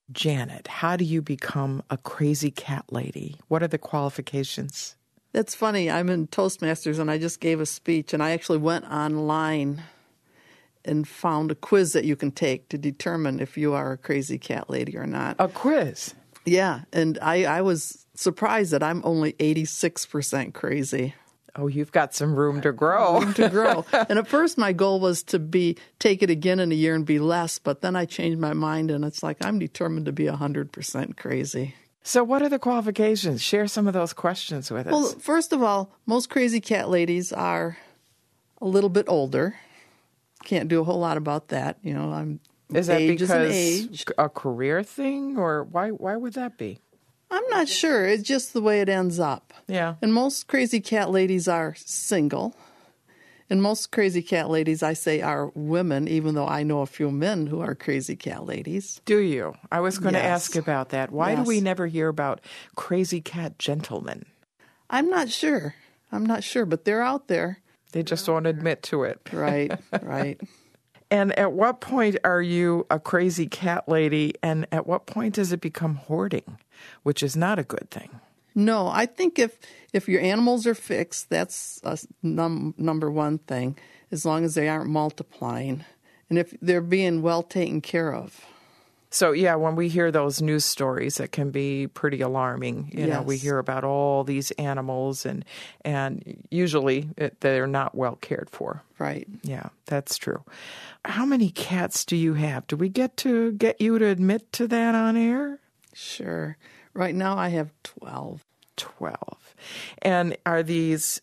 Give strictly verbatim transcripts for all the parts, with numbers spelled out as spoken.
Janet, how do you become a crazy cat lady? What are the qualifications? That's funny. I'm in Toastmasters, and I just gave a speech, and I actually went online and found a quiz that you can take to determine if you are a crazy cat lady or not. A quiz? Yeah, and I, I was surprised that I'm only eighty-six percent crazy. Oh, you've got some room to grow. Room to grow. And at first my goal was to be take it again in a year and be less, but then I changed my mind, and it's like I'm determined to be one hundred percent crazy. So what are the qualifications? Share some of those questions with us. Well, first of all, most crazy cat ladies are a little bit older. Can't do a whole lot about that. You know, I'm Is that age because is an age. a career thing, or why why would that be? I'm not sure. It's just the way it ends up. Yeah. And most crazy cat ladies are single. And most crazy cat ladies, I say, are women, even though I know a few men who are crazy cat ladies. Do you? I was going Yes. to ask about that. Why Yes. do we never hear about crazy cat gentlemen? I'm not sure. I'm not sure, but they're out there. They just won't admit to it. Right, right. And at what point are you a crazy cat lady, and at what point does it become hoarding, which is not a good thing? No, I think if if your animals are fixed, that's a num- number one thing, as long as they aren't multiplying, and if they're being well taken care of. So, yeah, when we hear those news stories, it can be pretty alarming. You know, we Yes. hear about all these animals, and and usually it, they're not well cared for. Right. Yeah, that's true. How many cats do you have? Do we get to get you to admit to that on air? Sure. Right now I have twelve. twelve. And are these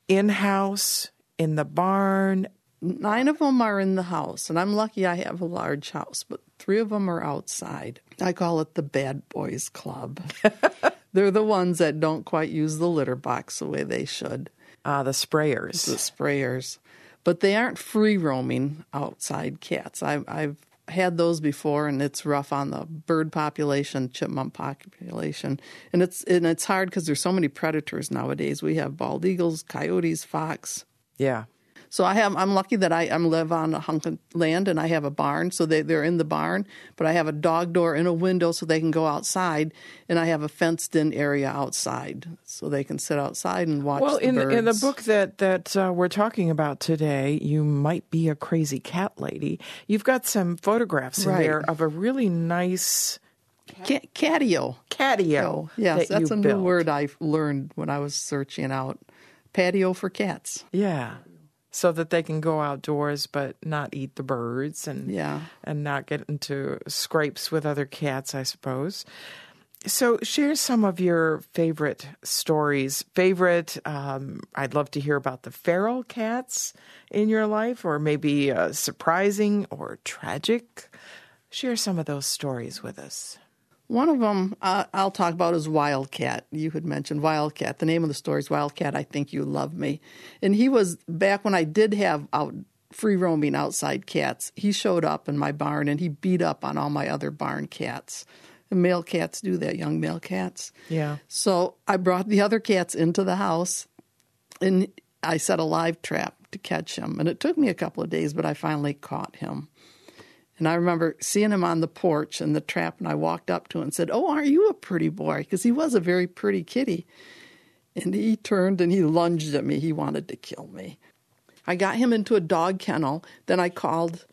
in-house, in the barn? Nine of them are in the house, and I'm lucky I have a large house, but three of them are outside. I call it the Bad Boys Club. They're the ones that don't quite use the litter box the way they should. Ah, the sprayers. The sprayers. But they aren't free-roaming outside cats. I've, I've had those before, and it's rough on the bird population, chipmunk population. And it's and it's hard because there's so many predators nowadays. We have bald eagles, coyotes, fox. Yeah. So I have, I'm lucky that I I'm live on a hunk of land, and I have a barn, so they, they're in the barn. But I have a dog door and a window so they can go outside, and I have a fenced-in area outside so they can sit outside and watch Well, the in birds. in the book that that uh, we're talking about today, You Might Be a Crazy Cat Lady, you've got some photographs in Right. there of a really nice Ca- catio. catio. Oh, yes, that that's you a new built. word I learned when I was searching out. Patio for cats. Yeah. So that they can go outdoors but not eat the birds and Yeah. and not get into scrapes with other cats, I suppose. So share some of your favorite stories. Favorite, um, I'd love to hear about the feral cats in your life, or maybe uh, surprising or tragic. Share some of those stories with us. One of them uh, I'll talk about is Wildcat. You had mentioned Wildcat. The name of the story is Wildcat, I Think You Love Me. And he was, back when I did have out free roaming outside cats, he showed up in my barn and he beat up on all my other barn cats. And male cats do that, young male cats. Yeah. So I brought the other cats into the house, and I set a live trap to catch him. And it took me a couple of days, but I finally caught him. And I remember seeing him on the porch in the trap, and I walked up to him and said, "Oh, aren't you a pretty boy?" Because he was a very pretty kitty. And he turned and he lunged at me. He wanted to kill me. I got him into a dog kennel. Then I called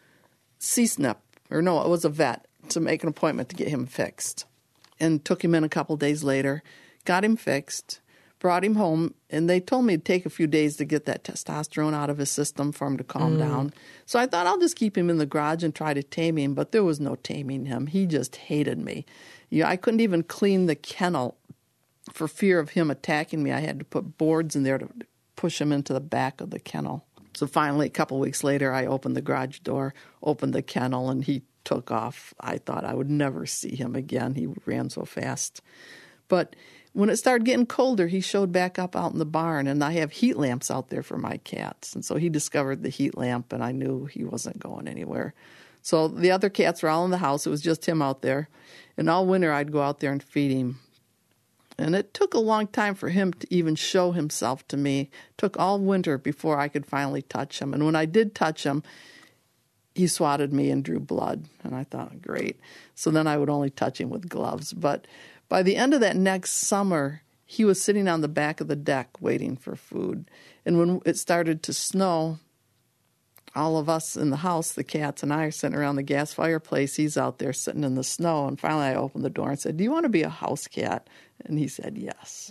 C S N P, or no, it was a vet, to make an appointment to get him fixed. And took him in a couple days later, got him fixed, brought him home, and they told me it'd take a few days to get that testosterone out of his system for him to calm Mm. down. So I thought I'll just keep him in the garage and try to tame him, but there was no taming him. He just hated me. Yeah, I couldn't even clean the kennel for fear of him attacking me. I had to put boards in there to push him into the back of the kennel. So finally, a couple weeks later, I opened the garage door, opened the kennel, and he took off. I thought I would never see him again. He ran so fast. But when it started getting colder, he showed back up out in the barn, and I have heat lamps out there for my cats. And so he discovered the heat lamp, and I knew he wasn't going anywhere. So the other cats were all in the house. It was just him out there. And all winter, I'd go out there and feed him. And it took a long time for him to even show himself to me. It took all winter before I could finally touch him. And when I did touch him, he swatted me and drew blood. And I thought, great. So then I would only touch him with gloves. But by the end of that next summer, he was sitting on the back of the deck waiting for food. And when it started to snow, all of us in the house, the cats and I, are sitting around the gas fireplace. He's out there sitting in the snow. And finally I opened the door and said, "Do you want to be a house cat?" And he said, yes.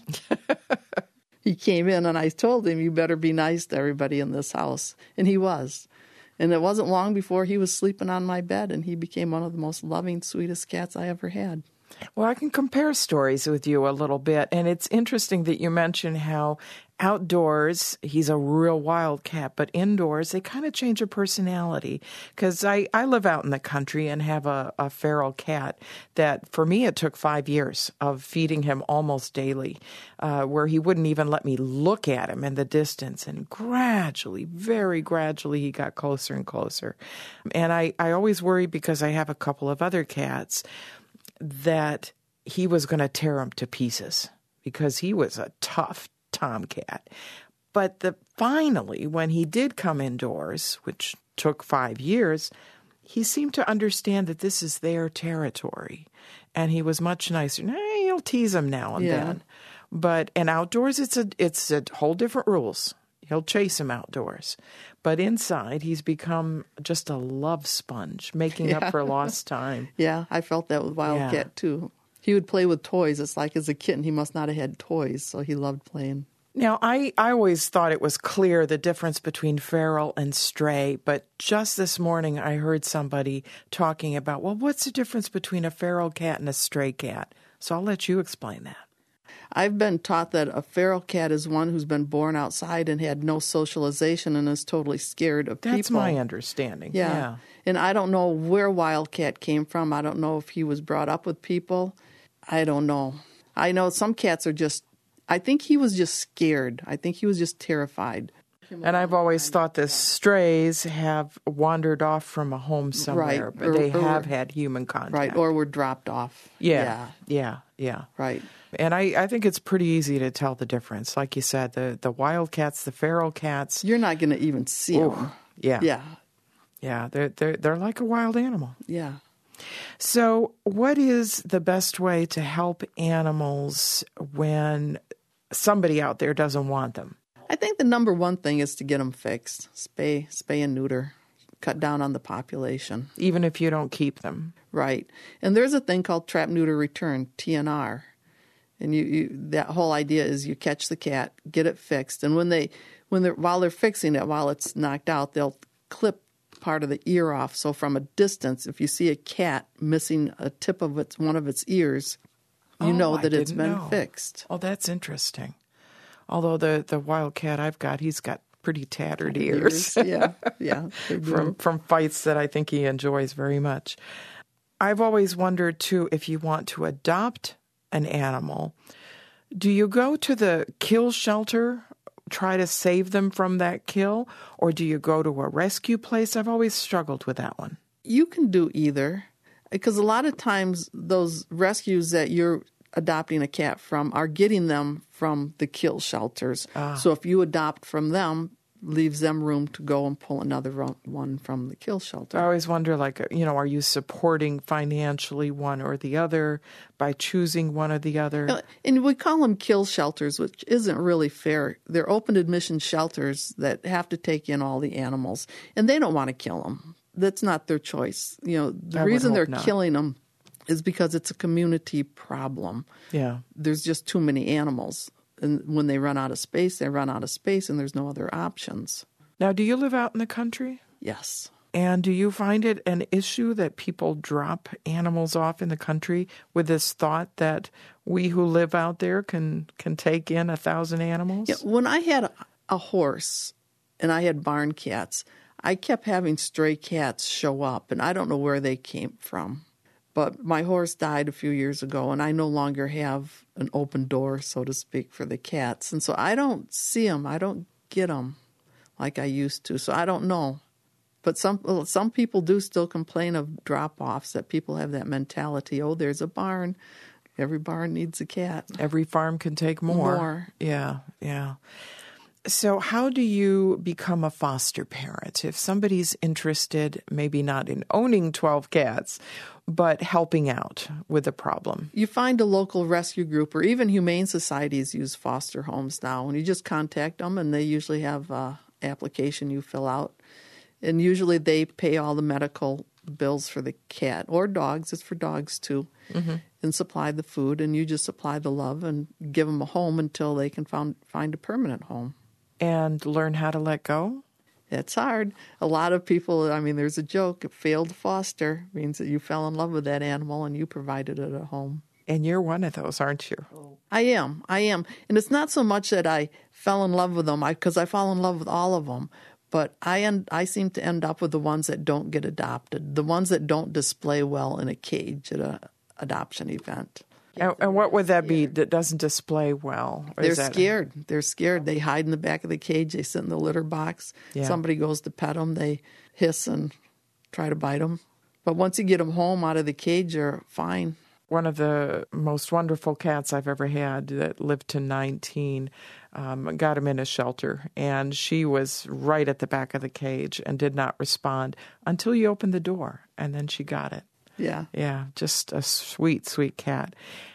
He came in and I told him, "You better be nice to everybody in this house." And he was. And it wasn't long before he was sleeping on my bed, and he became one of the most loving, sweetest cats I ever had. Well, I can compare stories with you a little bit, and it's interesting that you mention how outdoors he's a real wild cat, but indoors they kind of change your personality. Because I, I live out in the country and have a, a feral cat that, for me, it took five years of feeding him almost daily, uh, where he wouldn't even let me look at him in the distance. And gradually, very gradually, he got closer and closer. And I, I always worry, because I have a couple of other cats, that he was going to tear him to pieces, because he was a tough tomcat. But the finally, when he did come indoors, which took five years, he seemed to understand that this is their territory, and he was much nicer. Now, he'll tease him now and Yeah. then, but and outdoors it's a it's a whole different rules. He'll chase him outdoors. But inside, he's become just a love sponge, making Yeah. up for lost time. Yeah, I felt that with Wildcat, Yeah. too. He would play with toys. It's like as a kitten, he must not have had toys, so he loved playing. Now, I, I always thought it was clear the difference between feral and stray, but just this morning I heard somebody talking about, well, what's the difference between a feral cat and a stray cat? So I'll let you explain that. I've been taught that a feral cat is one who's been born outside and had no socialization and is totally scared of That's people. my understanding. Yeah. Yeah. And I don't know where Wildcat came from. I don't know if he was brought up with people. I don't know. I know some cats are just, I think he was just scared. I think he was just terrified. And I've always thought the strays have wandered off from a home somewhere, Right. but Or- they or- have had human contact. Right, or were dropped off. Yeah, yeah, yeah. Right. And I, I think it's pretty easy to tell the difference. Like you said, the, the wild cats, the feral cats. You're not going to even see Ooh, them. yeah. Yeah. Yeah, they're, they're, they're like a wild animal. Yeah. So what is the best way to help animals when somebody out there doesn't want them? I think the number one thing is to get them fixed. Spay, spay and neuter. Cut down on the population. Even if you don't keep them. Right. And there's a thing called trap, neuter, return, T N R. And you, you that whole idea is you catch the cat, get it fixed, and when they when they're while they're fixing it, while it's knocked out, they'll clip part of the ear off. So from a distance, if you see a cat missing a tip of its one of its ears, you Oh, know I that it's didn't been know. fixed. Oh, that's interesting. Although the, the wild cat I've got, he's got pretty tattered ears. yeah, yeah. they do. from from fights that I think he enjoys very much. I've always wondered, too, if you want to adopt an animal, do you go to the kill shelter, try to save them from that kill, or do you go to a rescue place? I've always struggled with that one. You can do either, because a lot of times those rescues that you're adopting a cat from are getting them from the kill shelters. Ah. So if you adopt from them, leaves them room to go and pull another ro- one from the kill shelter. I always wonder, like, you know, are you supporting financially one or the other by choosing one or the other? And we call them kill shelters, which isn't really fair. They're open admission shelters that have to take in all the animals, and they don't want to kill them. That's not their choice. You know, the I would reason hope they're not. killing them is because it's a community problem. Yeah. There's just too many animals. And when they run out of space, they run out of space, and there's no other options. Now, do you live out in the country? Yes. And do you find it an issue that people drop animals off in the country with this thought that we who live out there can can take in a thousand animals? Yeah, when I had a, a horse and I had barn cats, I kept having stray cats show up, and I don't know where they came from. But my horse died a few years ago, and I no longer have an open door, so to speak, for the cats. And so I don't see them. I don't get them like I used to. So I don't know. But some some people do still complain of drop-offs, that people have that mentality, oh, there's a barn. Every barn needs a cat. Every farm can take more. More. Yeah, yeah. So how do you become a foster parent? If somebody's interested, maybe not in owning twelve cats, but helping out with a problem. You find a local rescue group, or even humane societies use foster homes now, and you just contact them, and they usually have an application you fill out. And usually they pay all the medical bills for the cat or dogs. It's for dogs too. Mm-hmm. And supply the food, and you just supply the love and give them a home until they can found, find a permanent home. And learn how to let go? It's hard. A lot of people, I mean, there's a joke, failed foster means that you fell in love with that animal and you provided it a home. And you're one of those, aren't you? I am. I am. And it's not so much that I fell in love with them, because I, I fall in love with all of them. But I end, I seem to end up with the ones that don't get adopted, the ones that don't display well in a cage at a adoption event. And, and what would that be that doesn't display well? Or They're is that scared. A... They're scared. They hide in the back of the cage. They sit in the litter box. Yeah. Somebody goes to pet them. They hiss and try to bite them. But once you get them home out of the cage, they're fine. One of the most wonderful cats I've ever had that lived to nineteen, um, got him in a shelter, and she was right at the back of the cage and did not respond until you opened the door, and then she got it. Yeah. Yeah, just a sweet, sweet cat.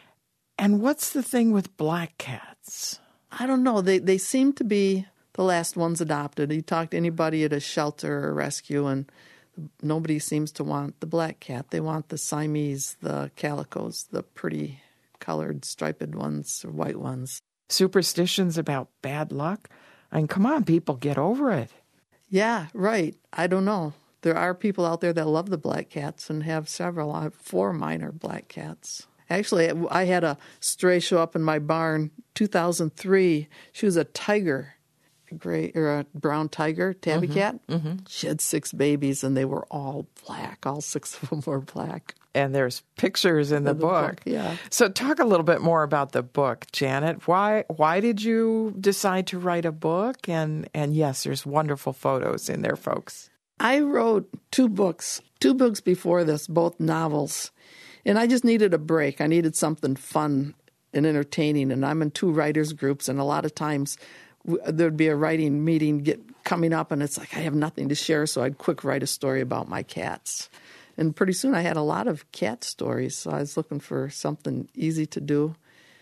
And what's the thing with black cats? I don't know. They they seem to be the last ones adopted. You talk to anybody at a shelter or rescue, and nobody seems to want the black cat. They want the Siamese, the calicos, the pretty colored striped ones or white ones. Superstitions about bad luck? I mean, come on, people, get over it. Yeah, right. I don't know. There are people out there that love the black cats and have several. I have four minor black cats. Actually, I had a stray show up in my barn two thousand three. She was a tiger. Gray or a brown tiger, tabby mm-hmm, cat. Mm-hmm. She had six babies, and they were all black. All six of them were black. And there's pictures in the, in the book. book. Yeah. So talk a little bit more about the book, Janet. Why why did you decide to write a book? And and yes, there's wonderful photos in there, folks. I wrote two books, two books before this, both novels, and I just needed a break. I needed something fun and entertaining, and I'm in two writers groups, and a lot of times there'd be a writing meeting get coming up, and it's like I have nothing to share, so I'd quick write a story about my cats. And pretty soon I had a lot of cat stories, so I was looking for something easy to do,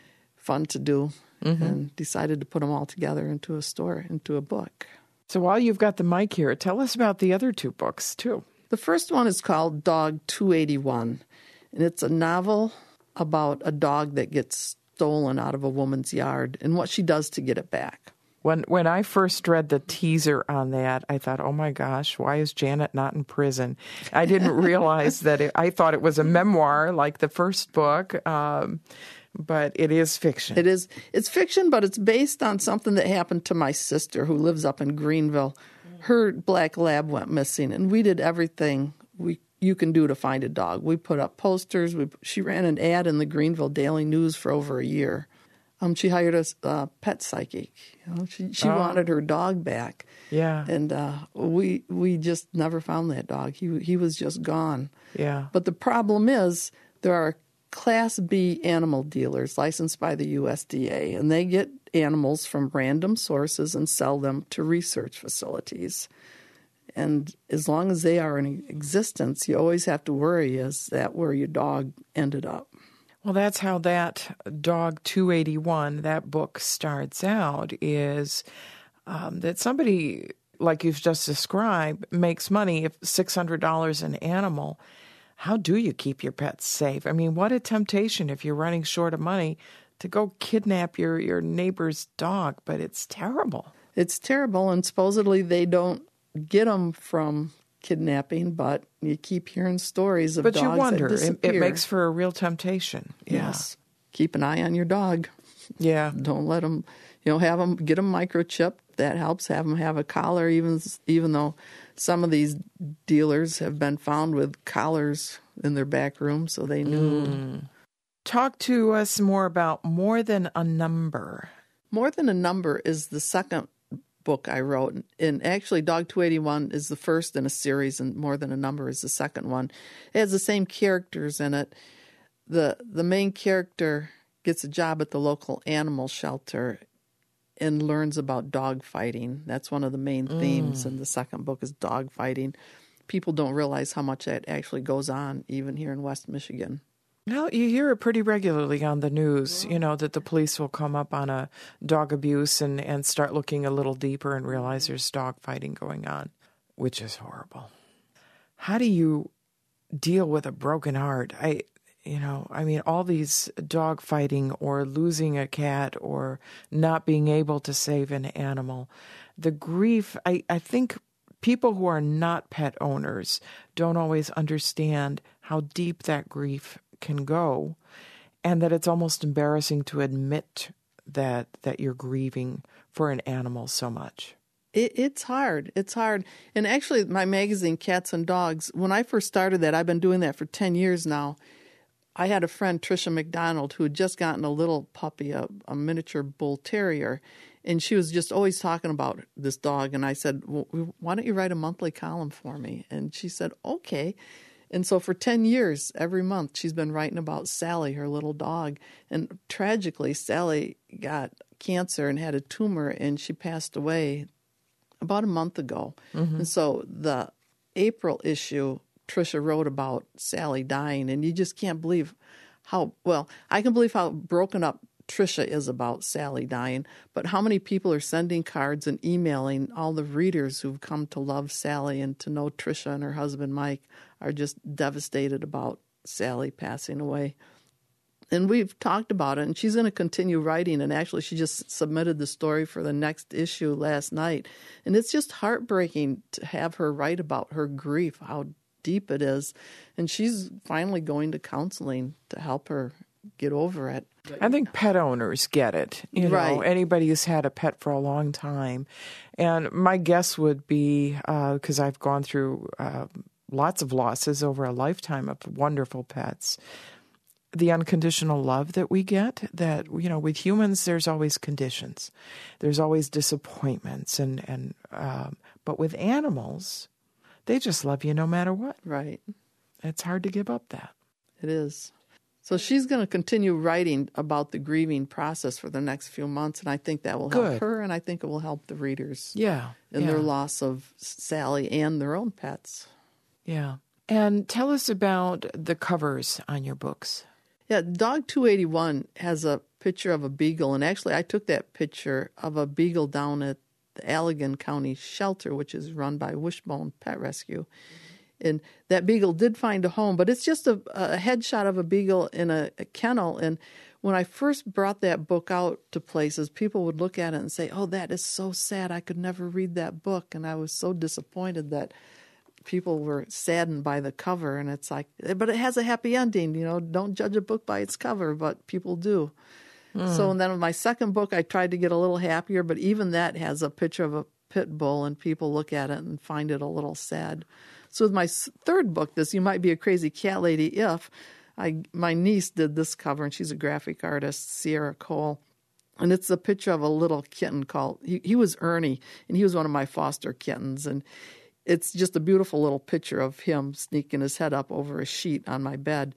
fun to do, mm-hmm. and decided to put them all together into a story, into a book. So while you've got the mic here, tell us about the other two books, too. The first one is called Dog two eighty-one, and it's a novel about a dog that gets stolen out of a woman's yard and what she does to get it back. When when I first read the teaser on that, I thought, oh, my gosh, why is Janet not in prison? I didn't realize that it, I thought it was a memoir like the first book, um, but it is fiction. It is. It's fiction, but it's based on something that happened to my sister who lives up in Greenville. Her black lab went missing, and we did everything we you can do to find a dog. We put up posters. We, she ran an ad in the Greenville Daily News for over a year. Um, she hired a uh, pet psychic. You know, she she oh. wanted her dog back. Yeah, and uh, we we just never found that dog. He he was just gone. Yeah. But the problem is there are Class B animal dealers licensed by the U S D A, and they get animals from random sources and sell them to research facilities. And as long as they are in existence, you always have to worry, is that where your dog ended up? Well, that's how that Dog two eighty-one, that book starts out, is um, that somebody, like you've just described, makes money if six hundred dollars an animal. How do you keep your pets safe? I mean, what a temptation if you're running short of money to go kidnap your, your neighbor's dog, but it's terrible. It's terrible, and supposedly they don't get them from kidnapping, but you keep hearing stories of but dogs you wonder, that disappear. It, it makes for a real temptation. Yes. Yeah. Keep an eye on your dog. Yeah. Don't let them, you know, have them, get them microchipped. That helps. Have them have a collar, even, even though some of these dealers have been found with collars in their back room, so they knew. Mm. Talk to us more about More Than a Number. More Than a Number is the second book I wrote, and actually Dog two eighty-one is the first in a series, and More Than a Number is the second one. It has the same characters in it. The the main character gets a job at the local animal shelter, and learns about dog fighting. That's one of the main themes in the second book is dog fighting. People don't realize how much that actually goes on, even here in West Michigan. Now, you hear it pretty regularly on the news, you know, that the police will come up on a dog abuse and, and start looking a little deeper and realize there's dog fighting going on, which is horrible. How do you deal with a broken heart? I, you know, I mean, all these dog fighting or losing a cat or not being able to save an animal, the grief, I, I think people who are not pet owners don't always understand how deep that grief can go, and that it's almost embarrassing to admit that that you're grieving for an animal so much. It, it's hard. It's hard. And actually, my magazine, Cats and Dogs, when I first started that, I've been doing that for ten years now. I had a friend, Tricia McDonald, who had just gotten a little puppy, a, a miniature bull terrier, and she was just always talking about this dog. And I said, well, why don't you write a monthly column for me? And she said, okay. And so for ten years, every month, she's been writing about Sally, her little dog. And tragically, Sally got cancer and had a tumor, and she passed away about a month ago. Mm-hmm. And so the April issue, Tricia wrote about Sally dying, and you just can't believe how, well, I can believe how broken up Tricia is about Sally dying, but how many people are sending cards and emailing all the readers who've come to love Sally and to know Tricia and her husband Mike are just devastated about Sally passing away. And we've talked about it, and she's going to continue writing, and actually she just submitted the story for the next issue last night. And it's just heartbreaking to have her write about her grief, how deep it is. And she's finally going to counseling to help her get over it. I think pet owners get it. You know, right. Anybody who's had a pet for a long time. And my guess would be, because uh, I've gone through uh, lots of losses over a lifetime of wonderful pets, the unconditional love that we get, that, you know, with humans, there's always conditions. There's always disappointments. And, and um, but with animals, they just love you no matter what. Right. It's hard to give up that. It is. So she's going to continue writing about the grieving process for the next few months, and I think that will help Good. her, and I think it will help the readers. Yeah. In yeah. their loss of Sally and their own pets. Yeah. And tell us about the covers on your books. Yeah, Dog two eighty-one has a picture of a beagle, and actually I took that picture of a beagle down at the Allegan County Shelter, which is run by Wishbone Pet Rescue. And that beagle did find a home, but it's just a, a headshot of a beagle in a, a kennel. And when I first brought that book out to places, people would look at it and say, oh, that is so sad. I could never read that book. And I was so disappointed that people were saddened by the cover. And it's like, but it has a happy ending. You know, don't judge a book by its cover, but people do. Mm. So and then with my second book, I tried to get a little happier, but even that has a picture of a pit bull, and people look at it and find it a little sad. So with my third book, this You Might Be a Crazy Cat Lady If, I my niece did this cover, and she's a graphic artist, Sierra Cole. And it's a picture of a little kitten called, he, he was Ernie, and he was one of my foster kittens. And it's just a beautiful little picture of him sneaking his head up over a sheet on my bed.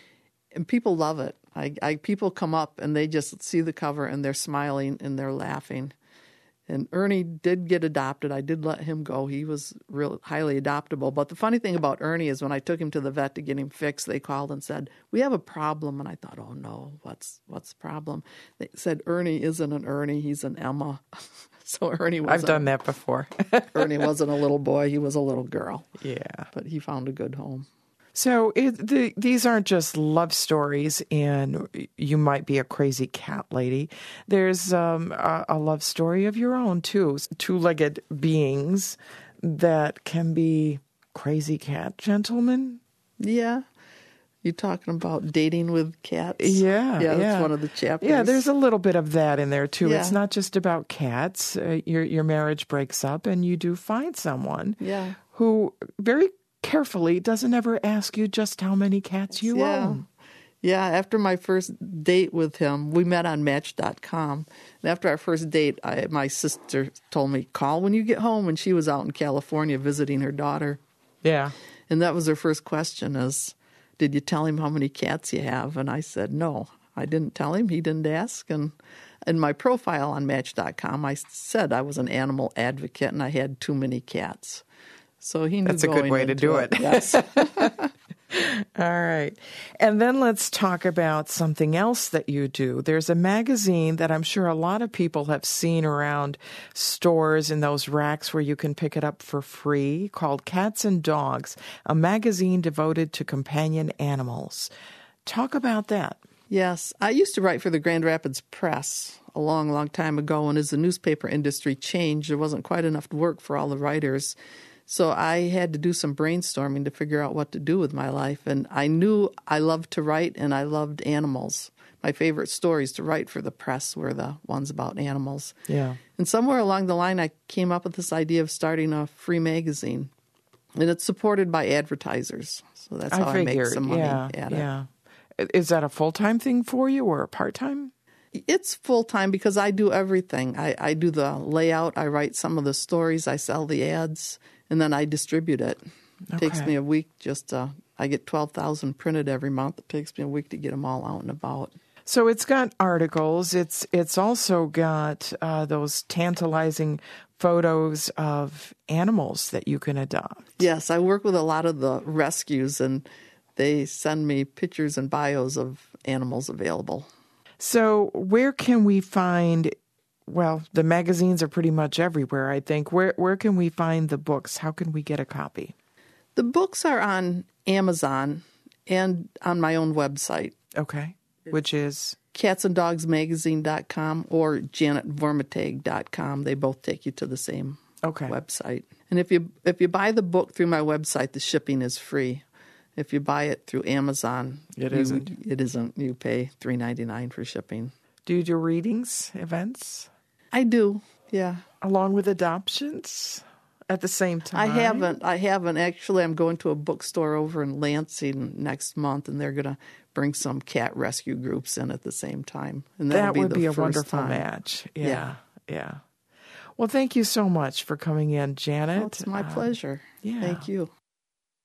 And people love it. I, I people come up, and they just see the cover, and they're smiling, and they're laughing. And Ernie did get adopted. I did let him go. He was real highly adoptable. But the funny thing about Ernie is when I took him to the vet to get him fixed, they called and said, we have a problem. And I thought, oh, no, what's what's the problem? They said, Ernie isn't an Ernie. He's an Emma. So Ernie wasn't. I've done that before. Ernie wasn't a little boy. He was a little girl. Yeah. But he found a good home. So it, the, these aren't just love stories and You Might Be a Crazy Cat Lady. There's um, a, a love story of your own, too. Two-legged beings that can be crazy cat gentlemen. Yeah. You talking about dating with cats? Yeah. Yeah, that's yeah. one of the chapters. Yeah, there's a little bit of that in there, too. Yeah. It's not just about cats. Uh, your, your marriage breaks up, and you do find someone yeah. who very carefully doesn't ever ask you just how many cats you yeah. own. Yeah, after my first date with him, we met on Match dot com. And after our first date, I, my sister told me, call when you get home. And she was out in California visiting her daughter. Yeah. And that was her first question is, did you tell him how many cats you have? And I said, no, I didn't tell him. He didn't ask. And in my profile on Match dot com, I said I was an animal advocate and I had too many cats. So he knew That's a good going way to into do it. Yes. All right. And then let's talk about something else that you do. There's a magazine that I'm sure a lot of people have seen around stores in those racks where you can pick it up for free, called Cats and Dogs, a magazine devoted to companion animals. Talk about that. Yes. I used to write for the Grand Rapids Press a long, long time ago, and as the newspaper industry changed, there wasn't quite enough work for all the writers. So I had to do some brainstorming to figure out what to do with my life. And I knew I loved to write and I loved animals. My favorite stories to write for the press were the ones about animals. Yeah. And somewhere along the line, I came up with this idea of starting a free magazine. And it's supported by advertisers. So that's how I, I figured, make some money yeah, at yeah. it. Is that a full-time thing for you or a part-time? It's full-time because I do everything. I, I do the layout. I write some of the stories. I sell the ads. And then I distribute it. It Okay. takes me a week just to, I get twelve thousand printed every month. It takes me a week to get them all out and about. So it's got articles. It's it's also got uh, those tantalizing photos of animals that you can adopt. Yes, I work with a lot of the rescues, and they send me pictures and bios of animals available. So where can we find, well, the magazines are pretty much everywhere, I think. Where where can we find the books? How can we get a copy? The books are on Amazon and on my own website. Okay. Which is? cats and dogs magazine dot com or janet vormitag dot com. They both take you to the same Okay. website. And if you if you buy the book through my website, the shipping is free. If you buy it through Amazon, It you, isn't. It isn't. You pay three ninety-nine for shipping. Do you do readings, events, I do, yeah. along with adoptions at the same time? I haven't. I haven't. Actually, I'm going to a bookstore over in Lansing next month, and they're going to bring some cat rescue groups in at the same time. And that'll That be would the be a first wonderful time. match. Yeah, Yeah. yeah. Well, thank you so much for coming in, Janet. Well, it's my Uh, pleasure. yeah. Thank you.